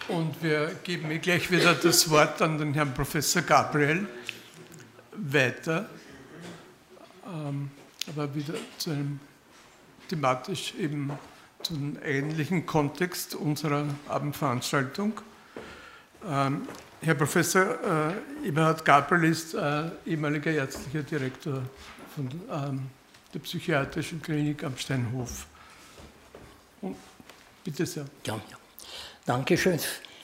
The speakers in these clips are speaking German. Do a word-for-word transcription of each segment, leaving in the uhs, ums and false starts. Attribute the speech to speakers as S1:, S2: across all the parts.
S1: Und wir geben mir gleich wieder das Wort an den Herrn Professor Gabriel weiter, ähm, aber wieder zu einem thematisch eben zu einem ähnlichen Kontext unserer Abendveranstaltung. Ähm, Herr Professor äh, Eberhard Gabriel ist äh, ehemaliger ärztlicher Direktor von ähm, der Psychiatrischen Klinik am Steinhof. Und bitte sehr.
S2: Ja, ja. Dankeschön.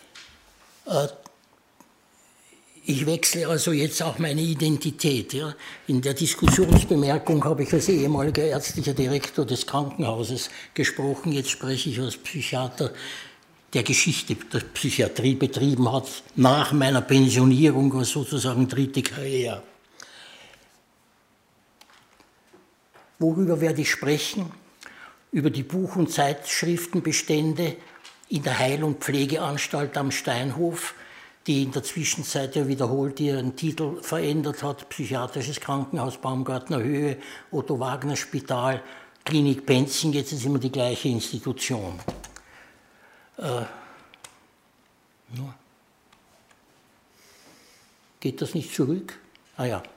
S2: Ich wechsle also jetzt auch meine Identität. Ja. In der Diskussionsbemerkung habe ich als ehemaliger ärztlicher Direktor des Krankenhauses gesprochen. Jetzt spreche ich als Psychiater, der Geschichte der Psychiatrie betrieben hat, nach meiner Pensionierung als sozusagen dritte Karriere. Worüber werde ich sprechen? Über die Buch- und Zeitschriftenbestände in der Heil- und Pflegeanstalt am Steinhof, die in der Zwischenzeit ja wiederholt ihren Titel verändert hat: Psychiatrisches Krankenhaus Baumgartner Höhe, Otto Wagner Spital, Klinik Penzing, jetzt ist immer die gleiche Institution. Äh, no. Geht das nicht zurück? Ah ja.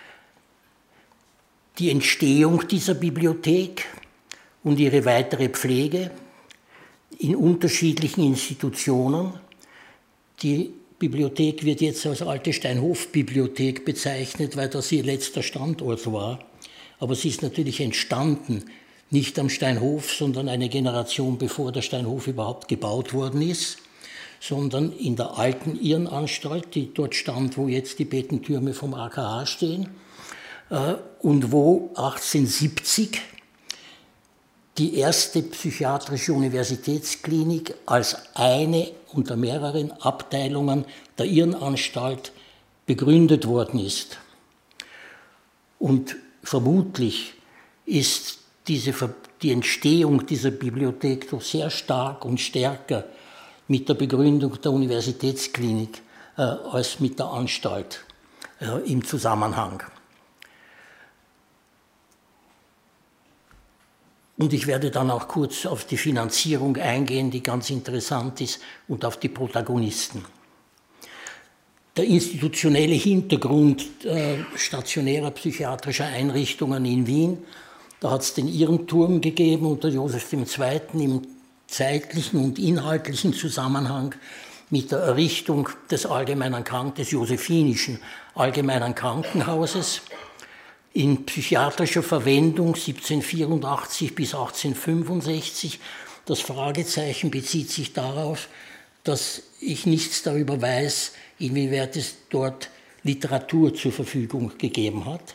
S2: Die Entstehung dieser Bibliothek und ihre weitere Pflege in unterschiedlichen Institutionen. Die Bibliothek wird jetzt als alte Steinhof-Bibliothek bezeichnet, weil das ihr letzter Standort war. Aber sie ist natürlich entstanden, nicht am Steinhof, sondern eine Generation bevor der Steinhof überhaupt gebaut worden ist, sondern in der alten Irrenanstalt, die dort stand, wo jetzt die Bettentürme vom A K H stehen, und wo achtzehnhundertsiebzig die erste psychiatrische Universitätsklinik als eine unter mehreren Abteilungen der Irrenanstalt begründet worden ist. Und vermutlich ist diese, die Entstehung dieser Bibliothek doch sehr stark und stärker mit der Begründung der Universitätsklinik äh, als mit der Anstalt äh, im Zusammenhang. Und ich werde dann auch kurz auf die Finanzierung eingehen, die ganz interessant ist, und auf die Protagonisten. Der institutionelle Hintergrund äh, stationärer psychiatrischer Einrichtungen in Wien, da hat es den Irrenturm gegeben unter Joseph der Zweite im zeitlichen und inhaltlichen Zusammenhang mit der Errichtung des allgemeinen Krank- des Josephinischen Allgemeinen Krankenhauses. In psychiatrischer Verwendung siebzehnhundertvierundachtzig bis achtzehnhundertfünfundsechzig. Das Fragezeichen bezieht sich darauf, dass ich nichts darüber weiß, inwieweit es dort Literatur zur Verfügung gegeben hat.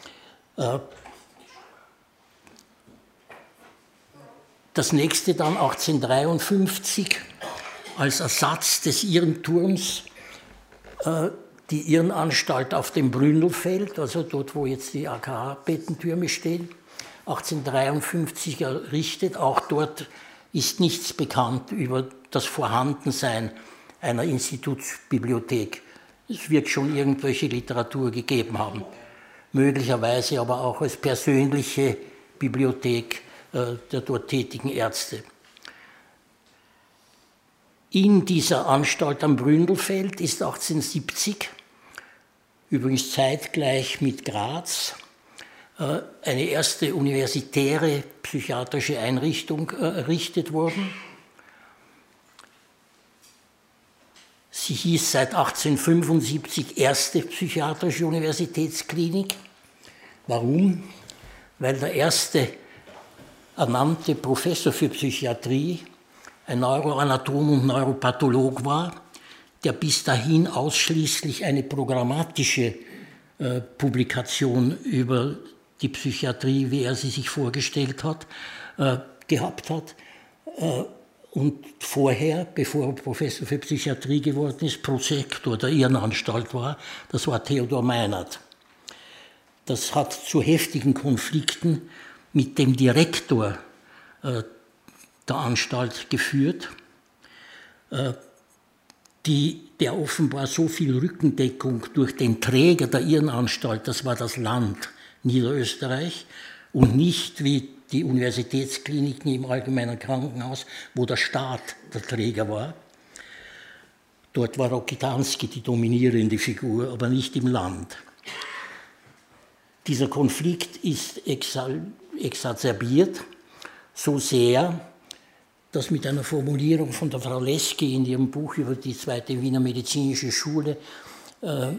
S2: Das nächste dann achtzehnhundertdreiundfünfzig als Ersatz des Irrenturms die Irrenanstalt auf dem Bründelfeld, also dort, wo jetzt die A K H-Bettentürme stehen, achtzehnhundertdreiundfünfzig errichtet. Auch dort ist nichts bekannt über das Vorhandensein einer Institutsbibliothek. Es wird schon irgendwelche Literatur gegeben haben, möglicherweise aber auch als persönliche Bibliothek äh, der dort tätigen Ärzte. In dieser Anstalt am Bründelfeld ist achtzehnhundertsiebzig, übrigens zeitgleich mit Graz, eine erste universitäre psychiatrische Einrichtung errichtet worden. Sie hieß seit achtzehnhundertfünfundsiebzig Erste Psychiatrische Universitätsklinik. Warum? Weil der erste ernannte Professor für Psychiatrie ein Neuroanatom und Neuropatholog war, der bis dahin ausschließlich eine programmatische äh, Publikation über die Psychiatrie, wie er sie sich vorgestellt hat, äh, gehabt hat. Äh, und vorher, bevor er Professor für Psychiatrie geworden ist, Prosektor der Irrenanstalt war, das war Theodor Meinert. Das hat zu heftigen Konflikten mit dem Direktor äh, der Anstalt geführt, äh, die, der offenbar so viel Rückendeckung durch den Träger der Irrenanstalt, das war das Land Niederösterreich, und nicht wie die Universitätskliniken im Allgemeinen Krankenhaus, wo der Staat der Träger war, Dort war Rokitansky die dominierende Figur, aber nicht im Land. Dieser Konflikt ist exacerbiert, so sehr, dass mit einer Formulierung von der Frau Lesky in ihrem Buch über die Zweite Wiener Medizinische Schule äh,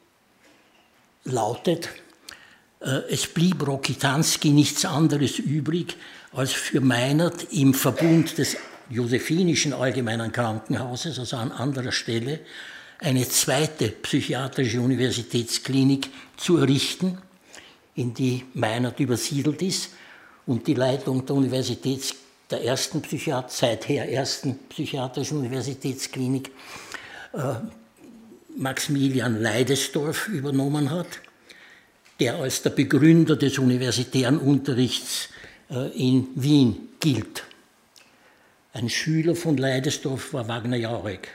S2: lautet, äh, es blieb Rokitansky nichts anderes übrig, als für Meinert im Verbund des Josephinischen Allgemeinen Krankenhauses, also an anderer Stelle, eine zweite psychiatrische Universitätsklinik zu errichten, in die Meinert übersiedelt ist und die Leitung der Universitäts der ersten Psychiat seither ersten psychiatrischen Universitätsklinik äh, Maximilian Leidesdorff übernommen hat, der als der Begründer des universitären Unterrichts äh, in Wien gilt. Ein Schüler von Leidesdorff war Wagner Jauregg.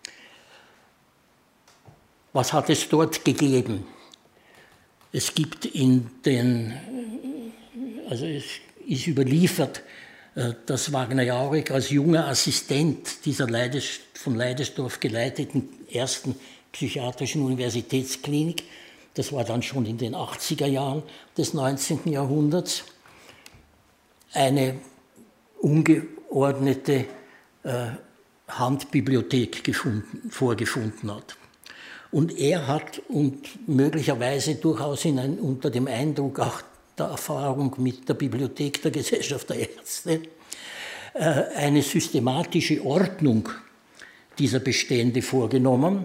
S2: Was hat es dort gegeben? Es gibt in den, also es ist überliefert, dass Wagner Jauregg als junger Assistent dieser Leides, von Leidesdorff geleiteten ersten psychiatrischen Universitätsklinik, das war dann schon in den achtziger Jahren des neunzehnten Jahrhunderts, eine ungeordnete äh, Handbibliothek gefunden, vorgefunden hat. Und er hat und möglicherweise durchaus in ein, unter dem Eindruck auch der Erfahrung mit der Bibliothek der Gesellschaft der Ärzte äh, eine systematische Ordnung dieser Bestände vorgenommen.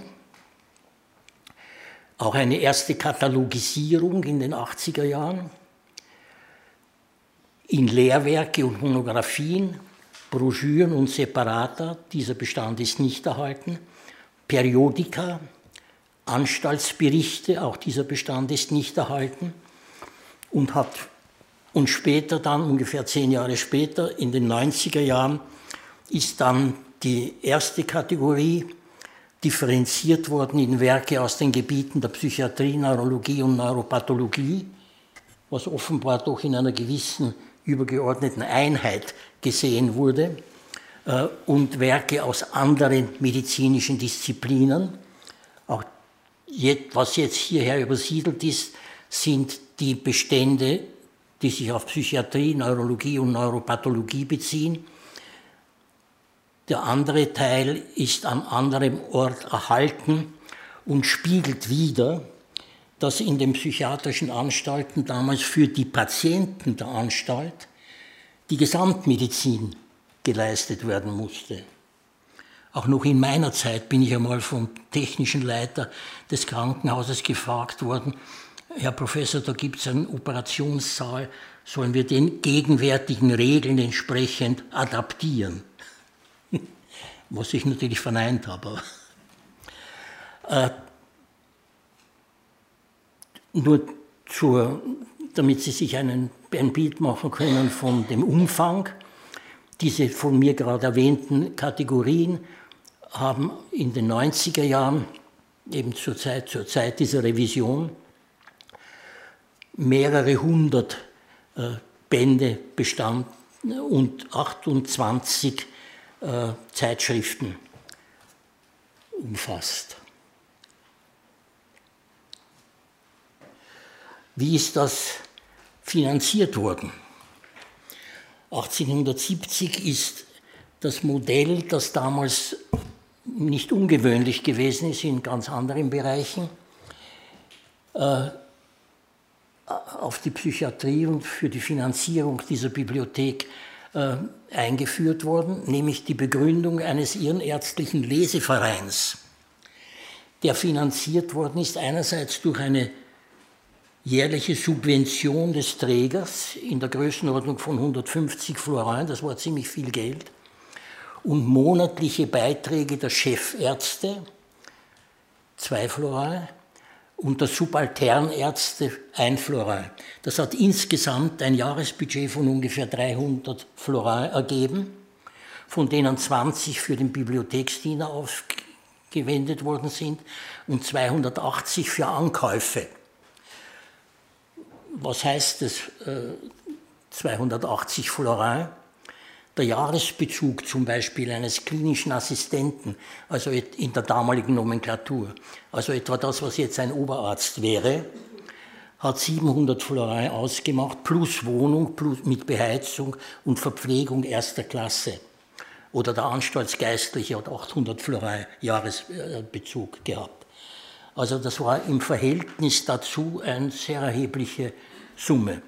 S2: Auch eine erste Katalogisierung in den achtziger Jahren. In Lehrwerke und Monographien, Broschüren und Separata, dieser Bestand ist nicht erhalten, Periodika, Anstaltsberichte, auch dieser Bestand ist nicht erhalten und hat und später dann, ungefähr zehn Jahre später, in den neunziger Jahren, ist dann die erste Kategorie differenziert worden in Werke aus den Gebieten der Psychiatrie, Neurologie und Neuropathologie, was offenbar doch in einer gewissen übergeordneten Einheit gesehen wurde, und Werke aus anderen medizinischen Disziplinen. Auch was jetzt hierher übersiedelt ist, sind die Bestände, die sich auf Psychiatrie, Neurologie und Neuropathologie beziehen. Der andere Teil ist an anderem Ort erhalten und spiegelt wider, dass in den psychiatrischen Anstalten damals für die Patienten der Anstalt die Gesamtmedizin geleistet werden musste. Auch noch in meiner Zeit bin ich einmal vom technischen Leiter des Krankenhauses gefragt worden, Herr Professor, da gibt es einen Operationssaal, sollen wir den gegenwärtigen Regeln entsprechend adaptieren? Was ich natürlich verneint habe. Äh, nur zur, damit Sie sich einen, ein Bild machen können von dem Umfang. Diese von mir gerade erwähnten Kategorien haben in den neunziger Jahren, eben zur Zeit, zur Zeit dieser Revision, mehrere hundert äh, Bände bestanden und achtundzwanzig äh, Zeitschriften umfasst. Wie ist das finanziert worden? achtzehnhundertsiebzig ist das Modell, das damals nicht ungewöhnlich gewesen ist in ganz anderen Bereichen, äh, auf die Psychiatrie und für die Finanzierung dieser Bibliothek äh, eingeführt worden, nämlich die Begründung eines ehrenärztlichen Lesevereins, der finanziert worden ist einerseits durch eine jährliche Subvention des Trägers in der Größenordnung von hundertfünfzig Florins, das war ziemlich viel Geld, und monatliche Beiträge der Chefärzte, zwei Florins, und der Subalternärzte, ein Florin. Das hat insgesamt ein Jahresbudget von ungefähr dreihundert Florins ergeben, von denen zwanzig für den Bibliotheksdiener aufgewendet worden sind und zweihundertachtzig für Ankäufe. Was heißt das, äh, zweihundertachtzig Florins? der Jahresbezug zum Beispiel eines klinischen Assistenten, also in der damaligen Nomenklatur, also etwa das, was jetzt ein Oberarzt wäre, hat siebenhundert Florins ausgemacht, plus Wohnung, plus mit Beheizung und Verpflegung erster Klasse. Oder der Anstaltsgeistliche hat achthundert Florins Jahresbezug gehabt. Also das war im Verhältnis dazu eine sehr erhebliche Summe.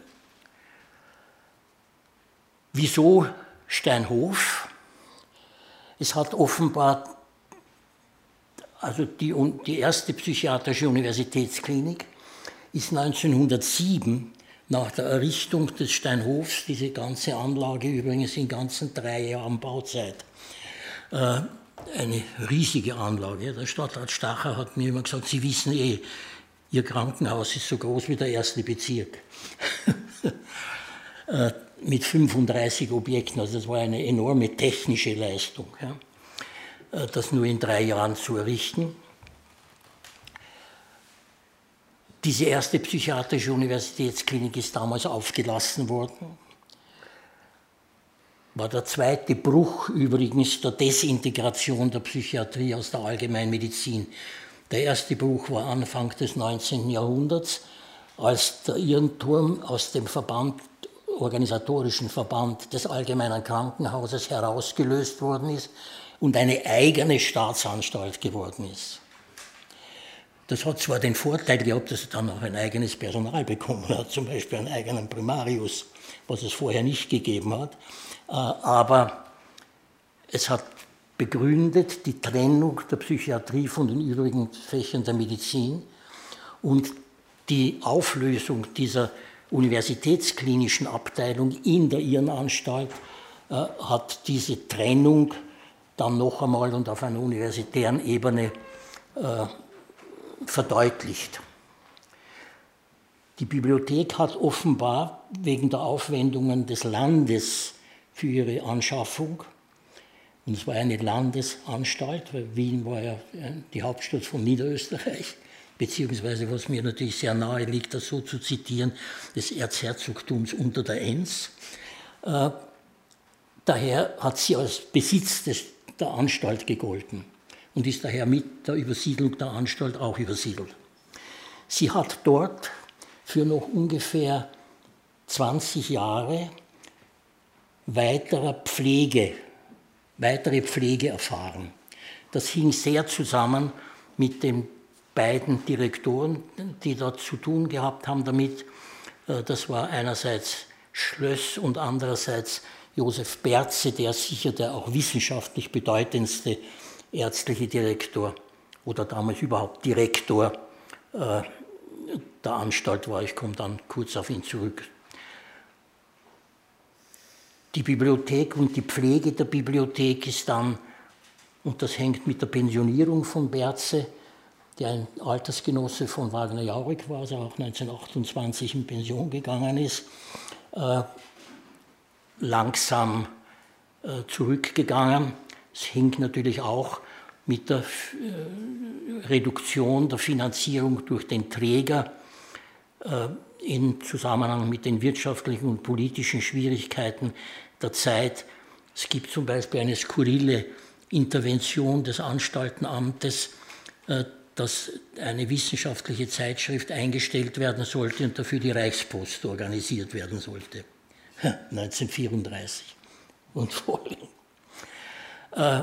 S2: Wieso Steinhof? Es hat offenbar, also die, die erste psychiatrische Universitätsklinik ist neunzehnhundertsieben nach der Errichtung des Steinhofs, diese ganze Anlage übrigens in ganzen drei Jahren Bauzeit, äh, eine riesige Anlage. Der Stadtrat Stacher hat mir immer gesagt, Sie wissen eh, Ihr Krankenhaus ist so groß wie der erste Bezirk. äh, mit fünfunddreißig Objekten, also das war eine enorme technische Leistung, ja, das nur in drei Jahren zu errichten. Diese erste psychiatrische Universitätsklinik ist damals aufgelassen worden. War der zweite Bruch übrigens der Desintegration der Psychiatrie aus der Allgemeinmedizin. Der erste Bruch war Anfang des neunzehnten Jahrhunderts, als der Irrenturm aus dem Verband, organisatorischen Verband des Allgemeinen Krankenhauses herausgelöst worden ist und eine eigene Staatsanstalt geworden ist. Das hat zwar den Vorteil gehabt, dass es dann auch ein eigenes Personal bekommen hat, zum Beispiel einen eigenen Primarius, was es vorher nicht gegeben hat, aber es hat begründet die Trennung der Psychiatrie von den übrigen Fächern der Medizin und die Auflösung dieser universitätsklinischen Abteilung in der Irrenanstalt äh, hat diese Trennung dann noch einmal und auf einer universitären Ebene äh, verdeutlicht. Die Bibliothek hat offenbar wegen der Aufwendungen des Landes für ihre Anschaffung, und es war eine Landesanstalt, weil Wien war ja die Hauptstadt von Niederösterreich, beziehungsweise, was mir natürlich sehr nahe liegt, das so zu zitieren, des Erzherzogtums unter der Enns. Äh, daher hat sie als Besitz des, der Anstalt gegolten und ist daher mit der Übersiedlung der Anstalt auch übersiedelt. Sie hat dort für noch ungefähr zwanzig Jahre weiterer Pflege, weitere Pflege erfahren. Das hing sehr zusammen mit den beiden Direktoren, die dort zu tun gehabt haben damit. Das war einerseits Schlöss und andererseits Josef Berze, der sicher der auch wissenschaftlich bedeutendste ärztliche Direktor oder damals überhaupt Direktor äh, der Anstalt war. Ich komme dann kurz auf ihn zurück. Die Bibliothek und die Pflege der Bibliothek ist dann, und das hängt mit der Pensionierung von Berze, der ein Altersgenosse von Wagner Jauregg war, also auch neunzehnhundertachtundzwanzig in Pension gegangen ist, äh, langsam äh, zurückgegangen. Es hing natürlich auch mit der äh, Reduktion der Finanzierung durch den Träger äh, in Zusammenhang mit den wirtschaftlichen und politischen Schwierigkeiten der Zeit. Es gibt zum Beispiel eine skurrile Intervention des Anstaltenamtes, äh, dass eine wissenschaftliche Zeitschrift eingestellt werden sollte und dafür die Reichspost organisiert werden sollte. neunzehnhundertvierunddreißig und folgend. Äh,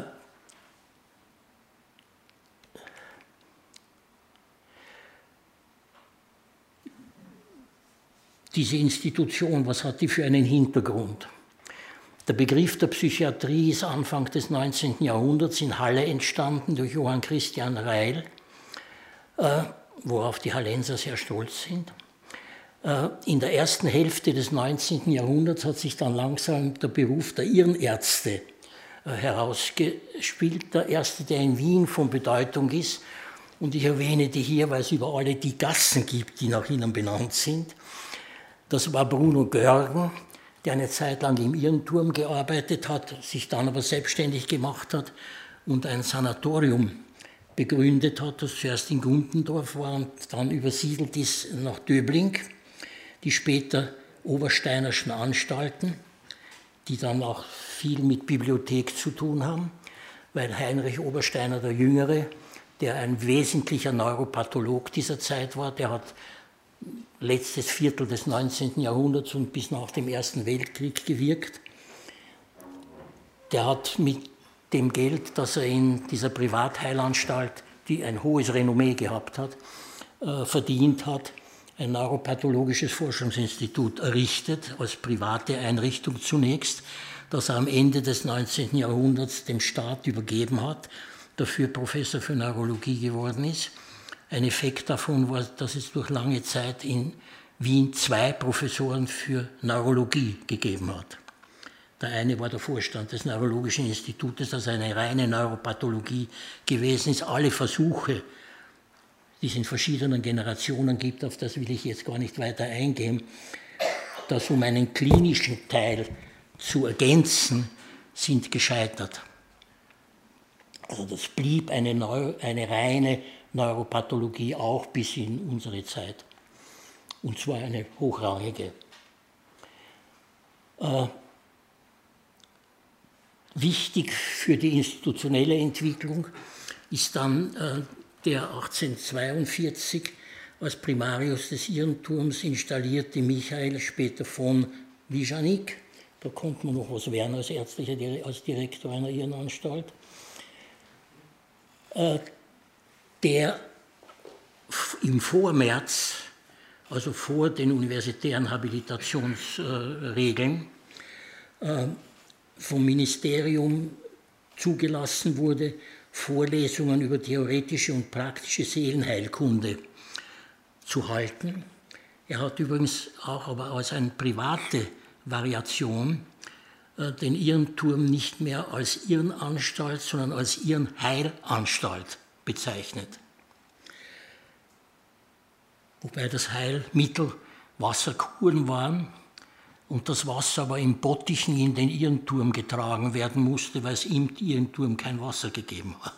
S2: diese Institution, was hat die für einen Hintergrund? Der Begriff der Psychiatrie ist Anfang des neunzehnten Jahrhunderts in Halle entstanden durch Johann Christian Reil, äh, worauf die Hallenser sehr stolz sind. Äh, in der ersten Hälfte des neunzehnten Jahrhunderts hat sich dann langsam der Beruf der Irrenärzte äh, herausgespielt. Der erste, der in Wien von Bedeutung ist, und ich erwähne die hier, weil es überall die Gassen gibt, die nach ihnen benannt sind. Das war Bruno Görgen, der eine Zeit lang im Irrenturm gearbeitet hat, sich dann aber selbstständig gemacht hat und ein Sanatorium begründet hat, das zuerst in Gundendorf war und dann übersiedelt ist nach Döbling, die später Obersteinerschen Anstalten. die dann auch viel mit Bibliothek zu tun haben, weil Heinrich Obersteiner der Jüngere, der ein wesentlicher Neuropatholog dieser Zeit war, der hat letztes Viertel des neunzehnten Jahrhunderts und bis nach dem Ersten Weltkrieg gewirkt. Der hat mit dem Geld, das er in dieser Privatheilanstalt, die ein hohes Renommee gehabt hat, äh, verdient hat, ein neuropathologisches Forschungsinstitut errichtet, als private Einrichtung zunächst, das er am Ende des neunzehnten Jahrhunderts dem Staat übergeben hat, dafür Professor für Neurologie geworden ist. Ein Effekt davon war, dass es durch lange Zeit in Wien zwei Professoren für Neurologie gegeben hat. Der eine war der Vorstand des Neurologischen Institutes, das eine reine Neuropathologie gewesen ist. Alle Versuche, die es in verschiedenen Generationen gibt, auf das will ich jetzt gar nicht weiter eingehen, das um einen klinischen Teil zu ergänzen, sind gescheitert. Also das blieb eine, Neu eine reine Neuropathologie auch bis in unsere Zeit. Und zwar eine hochrangige. Äh, wichtig für die institutionelle Entwicklung ist dann äh, der achtzehnhundertzweiundvierzig als Primarius des Irrenturms installierte Michael, später von Wijanic. Da konnte man noch was werden als ärztlicher, als Direktor einer Irrenanstalt. Äh, der im Vormärz, also vor den universitären Habilitationsregeln, äh, vom Ministerium zugelassen wurde, Vorlesungen über theoretische und praktische Seelenheilkunde zu halten. Er hat übrigens auch aber als eine private Variation äh, den Irrenturm nicht mehr als Irrenanstalt, sondern als Irrenheilanstalt bezeichnet. Wobei das Heilmittel Wasserkuren waren und das Wasser aber im Bottichen in den Irrenturm getragen werden musste, weil es im Irrenturm kein Wasser gegeben hat.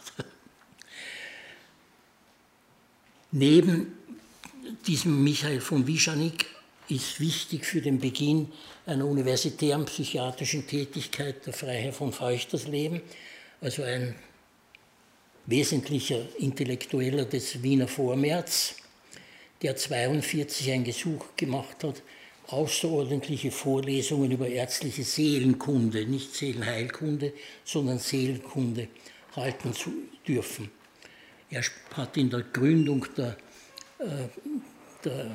S2: Neben diesem Michael von Wijanic ist wichtig für den Beginn einer universitären psychiatrischen Tätigkeit der Freiherr von Feuchtersleben, also ein wesentlicher Intellektueller des Wiener Vormärz, der neunzehnhundertzweiundvierzig ein Gesuch gemacht hat, außerordentliche Vorlesungen über ärztliche Seelenkunde, nicht Seelenheilkunde, sondern Seelenkunde halten zu dürfen. Er hat in der Gründung der, äh, der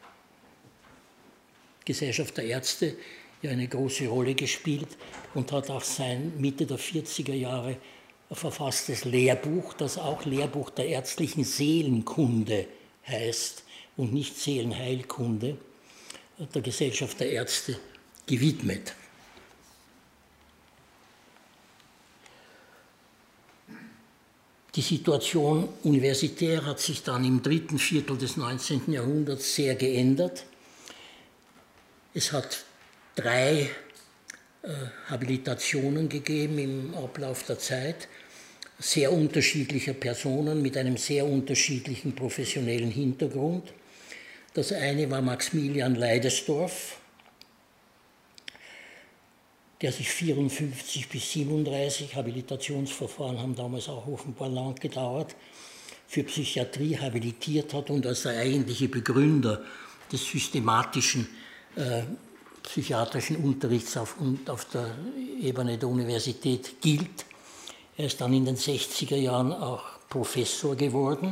S2: Gesellschaft der Ärzte ja eine große Rolle gespielt und hat auch sein Mitte der vierziger Jahre verfasstes Lehrbuch, das auch Lehrbuch der ärztlichen Seelenkunde heißt und nicht Seelenheilkunde, der Gesellschaft der Ärzte gewidmet. Die Situation universitär hat sich dann im dritten Viertel des neunzehnten Jahrhunderts sehr geändert. Es hat drei äh, Habilitationen gegeben im Ablauf der Zeit, sehr unterschiedlicher Personen mit einem sehr unterschiedlichen professionellen Hintergrund. Das eine war Maximilian Leidesdorff, der sich vierundfünfzig bis siebenunddreißig, Habilitationsverfahren haben damals auch offenbar lang gedauert, für Psychiatrie habilitiert hat und als der eigentliche Begründer des systematischen äh, psychiatrischen Unterrichts auf, auf der Ebene der Universität gilt. Er ist dann in den sechziger Jahren auch Professor geworden,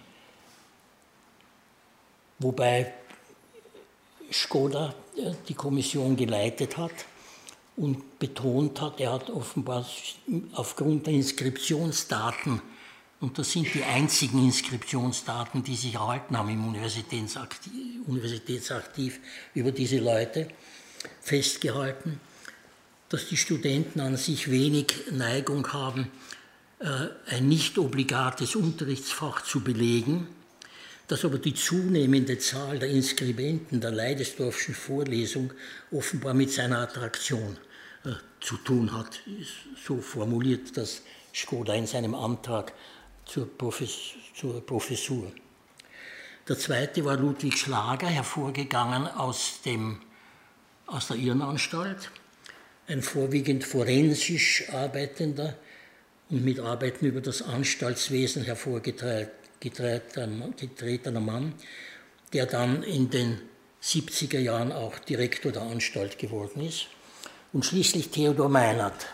S2: wobei Škoda die Kommission geleitet hat und betont hat, er hat offenbar aufgrund der Inskriptionsdaten, und das sind die einzigen Inskriptionsdaten, die sich erhalten haben im Universitätsarchiv, Universitätsarchiv über diese Leute, festgehalten, dass die Studenten an sich wenig Neigung haben, ein nicht obligates Unterrichtsfach zu belegen, dass aber die zunehmende Zahl der Inskribenten der Leidesdorffschen Vorlesung offenbar mit seiner Attraktion äh, zu tun hat. So formuliert das Škoda in seinem Antrag zur, Profes zur Professur. Der zweite war Ludwig Schlager, hervorgegangen aus, dem, aus der Irrenanstalt, ein vorwiegend forensisch arbeitender und mit Arbeiten über das Anstaltswesen hervorgetretener Mann, der dann in den siebziger Jahren auch Direktor der Anstalt geworden ist. Und schließlich Theodor Meinert.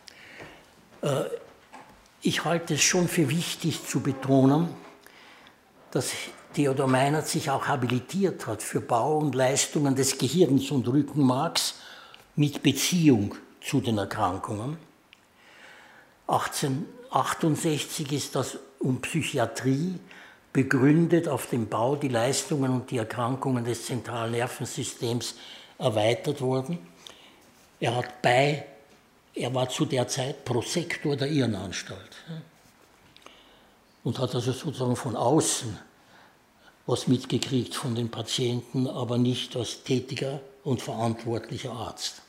S2: Ich halte es schon für wichtig zu betonen, dass Theodor Meinert sich auch habilitiert hat für Bau und Leistungen des Gehirns und Rückenmarks mit Beziehung zu den Erkrankungen. achtzehnhundertachtundsechzig ist das um Psychiatrie begründet auf dem Bau, die Leistungen und die Erkrankungen des zentralen Nervensystems erweitert worden. Er, hat bei, er war zu der Zeit Prosektor der Irrenanstalt und hat also sozusagen von außen was mitgekriegt von den Patienten, aber nicht als tätiger und verantwortlicher Arzt.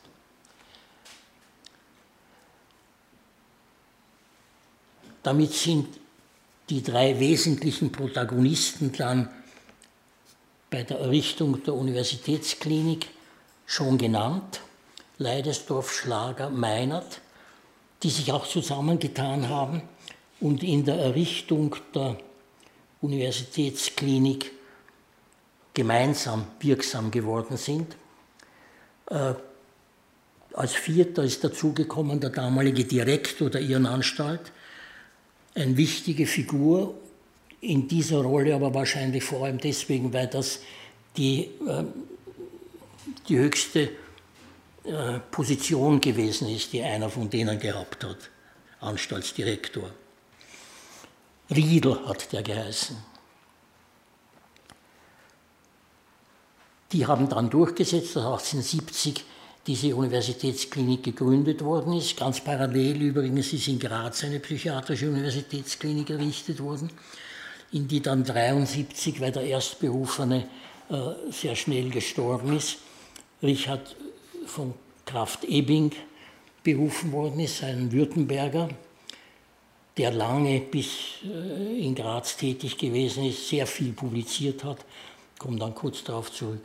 S2: Damit sind die drei wesentlichen Protagonisten dann bei der Errichtung der Universitätsklinik schon genannt, Leidesdorff, Schlager, Meinert, die sich auch zusammengetan haben und in der Errichtung der Universitätsklinik gemeinsam wirksam geworden sind. Äh, als Vierter ist dazugekommen der damalige Direktor der Irrenanstalt, eine wichtige Figur in dieser Rolle, aber wahrscheinlich vor allem deswegen, weil das die, äh, die höchste äh, Position gewesen ist, die einer von denen gehabt hat, Anstaltsdirektor. Riedl hat der geheißen. Die haben dann durchgesetzt, dass achtzehnhundertsiebzig diese Universitätsklinik gegründet worden ist. Ganz parallel übrigens ist in Graz eine psychiatrische Universitätsklinik errichtet worden, in die dann neunzehnhundertdreiundsiebzig, weil der Erstberufene äh, sehr schnell gestorben ist, Richard von Krafft-Ebing berufen worden ist, ein Württemberger, der lange bis äh, in Graz tätig gewesen ist, sehr viel publiziert hat, komme dann kurz darauf zurück.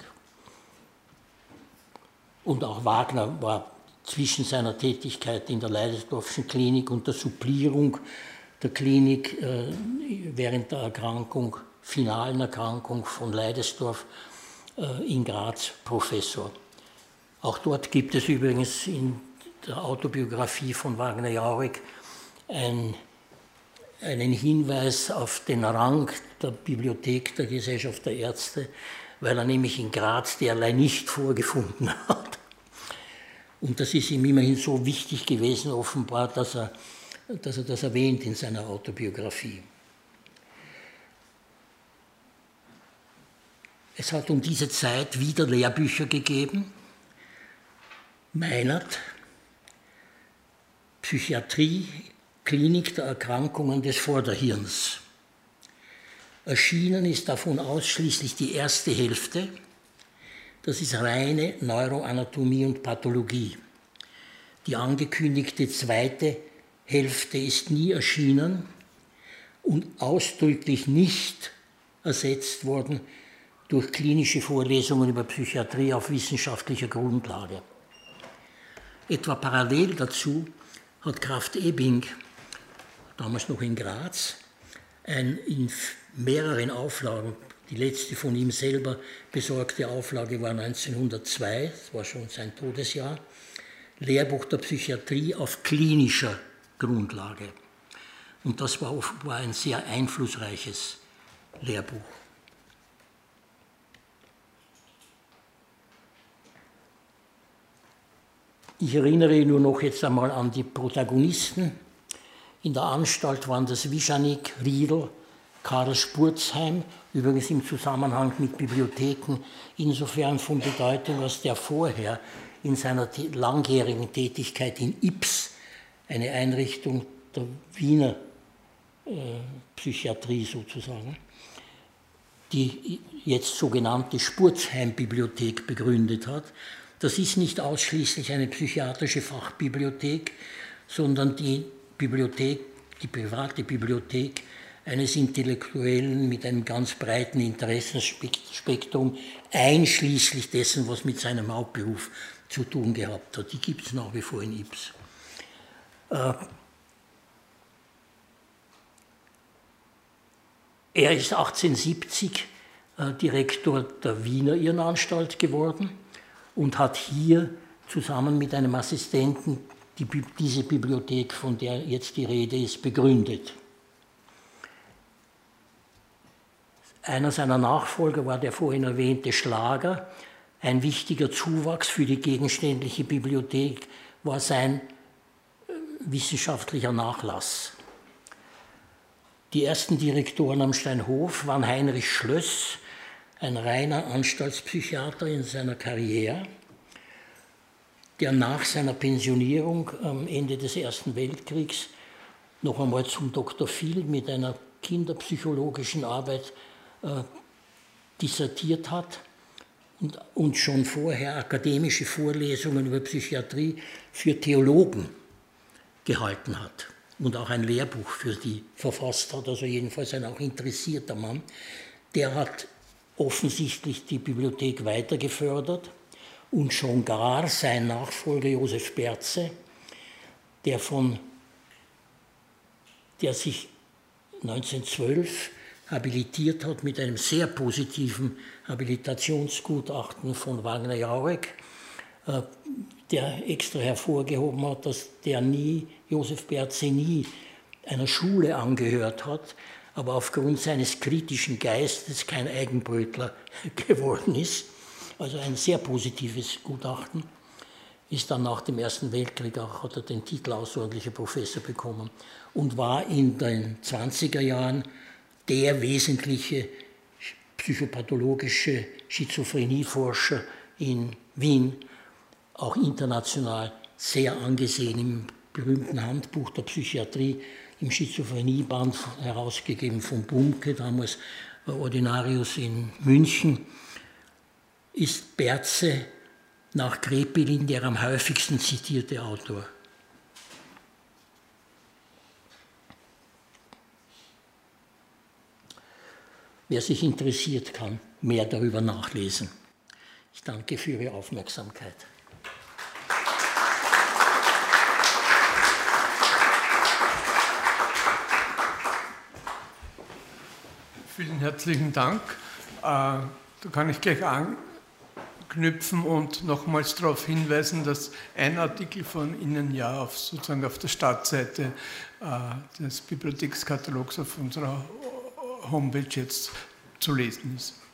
S2: Und auch Wagner war zwischen seiner Tätigkeit in der Leidesdorffschen Klinik und der Supplierung der Klinik äh, während der Erkrankung, finalen Erkrankung von Leidesdorff äh, in Graz Professor. Auch dort gibt es übrigens in der Autobiografie von Wagner Jauregg ein, einen Hinweis auf den Rang der Bibliothek der Gesellschaft der Ärzte, weil er nämlich in Graz derlei nicht vorgefunden hat. Und das ist ihm immerhin so wichtig gewesen, offenbar, dass er, dass er das erwähnt in seiner Autobiografie. Es hat um diese Zeit wieder Lehrbücher gegeben. Meinert, Psychiatrie, Klinik der Erkrankungen des Vorderhirns. Erschienen ist davon ausschließlich die erste Hälfte. Das ist reine Neuroanatomie und Pathologie. Die angekündigte zweite Hälfte ist nie erschienen und ausdrücklich nicht ersetzt worden durch klinische Vorlesungen über Psychiatrie auf wissenschaftlicher Grundlage. Etwa parallel dazu hat Krafft-Ebing, damals noch in Graz, ein in mehreren Auflagen, die letzte von ihm selber besorgte Auflage war neunzehnhundertzwei, das war schon sein Todesjahr, Lehrbuch der Psychiatrie auf klinischer Grundlage. Und das war offenbar ein sehr einflussreiches Lehrbuch. Ich erinnere nur noch jetzt einmal an die Protagonisten. In der Anstalt waren das Wischanik, Riedl, Karl Spurzheim, übrigens im Zusammenhang mit Bibliotheken insofern von Bedeutung, als der vorher in seiner langjährigen Tätigkeit in Ips, eine Einrichtung der Wiener äh, Psychiatrie sozusagen, die jetzt sogenannte Spurzheim-Bibliothek begründet hat. Das ist nicht ausschließlich eine psychiatrische Fachbibliothek, sondern die Bibliothek, die private Bibliothek eines Intellektuellen mit einem ganz breiten Interessenspektrum, einschließlich dessen, was mit seinem Hauptberuf zu tun gehabt hat. Die gibt es nach wie vor in Ybbs. Äh, er ist achtzehnhundertsiebzig äh, Direktor der Wiener Irrenanstalt geworden und hat hier zusammen mit einem Assistenten die, diese Bibliothek, von der jetzt die Rede ist, begründet. Einer seiner Nachfolger war der vorhin erwähnte Schlager. Ein wichtiger Zuwachs für die gegenständliche Bibliothek war sein wissenschaftlicher Nachlass. Die ersten Direktoren am Steinhof waren Heinrich Schlöss, ein reiner Anstaltspsychiater in seiner Karriere, der nach seiner Pensionierung am Ende des Ersten Weltkriegs noch einmal zum Doktor Phil mit einer kinderpsychologischen Arbeit äh, dissertiert hat und, und schon vorher akademische Vorlesungen über Psychiatrie für Theologen gehalten hat und auch ein Lehrbuch für die verfasst hat, also jedenfalls ein auch interessierter Mann. Der hat offensichtlich die Bibliothek weiter gefördert und schon gar sein Nachfolger Josef Berze, der, von, der sich neunzehnhundertzwölf habilitiert hat mit einem sehr positiven Habilitationsgutachten von Wagner-Jaurek, der extra hervorgehoben hat, dass der nie, Josef Berze nie einer Schule angehört hat, aber aufgrund seines kritischen Geistes kein Eigenbrötler geworden ist. Also ein sehr positives Gutachten. Ist dann nach dem Ersten Weltkrieg auch, hat er den Titel außerordentlicher Professor bekommen und war in den zwanziger Jahren der wesentliche psychopathologische Schizophrenieforscher in Wien, auch international sehr angesehen im berühmten Handbuch der Psychiatrie, im Schizophrenieband herausgegeben von Bumke, damals Ordinarius in München, ist Berze nach Krepelin der am häufigsten zitierte Autor. Wer sich interessiert, kann mehr darüber nachlesen. Ich danke für Ihre Aufmerksamkeit.
S1: Vielen herzlichen Dank. Da kann ich gleich anknüpfen und nochmals darauf hinweisen, dass ein Artikel von Ihnen ja auf, sozusagen auf der Startseite des Bibliothekskatalogs auf unserer Homepage jetzt zu lesen ist.